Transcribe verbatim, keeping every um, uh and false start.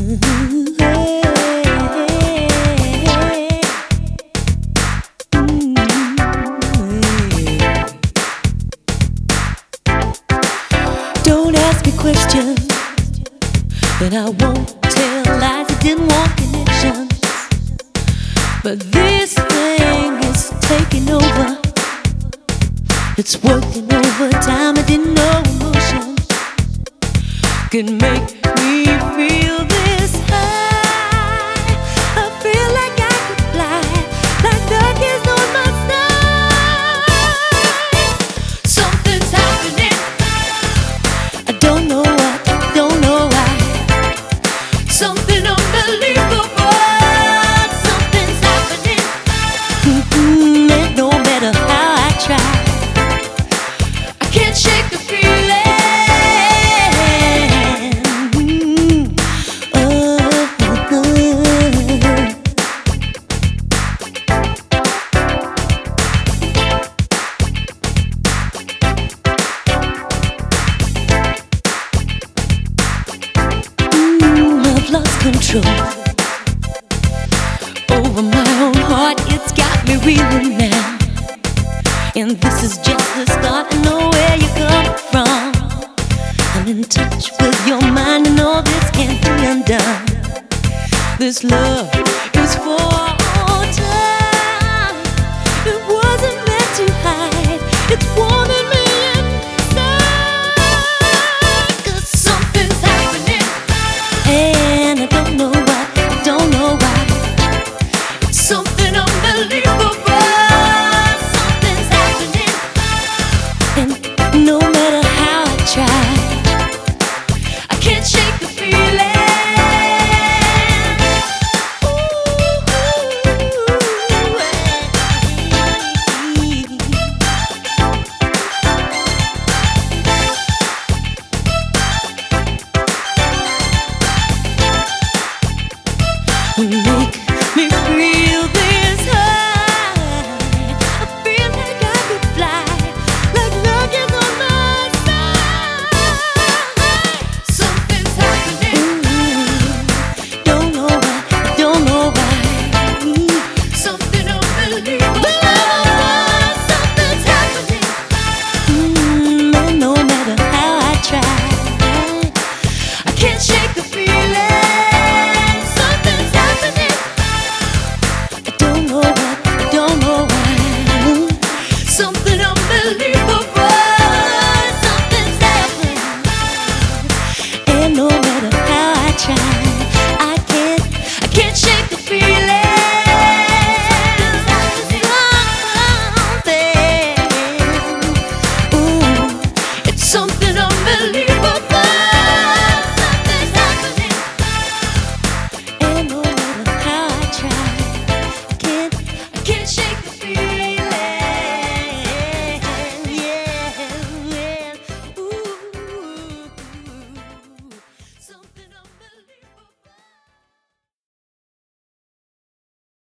Don't ask me questions, and I won't tell lies. I didn't want connections, but this thing is taking over. It's working overtime. I didn't know emotion could make me feel this high. I feel like I could fly, like duckies on my side. Something's happening. I don't know what, don't know why. Something unbelievable. Something's happening. Mm-hmm, and no matter how I try, I can't shake the feeling. Lost control over my own heart. It's got me reeling now, and this is just the start. I know where you come from. I'm in touch with your mind, and all this can't be undone. This love is for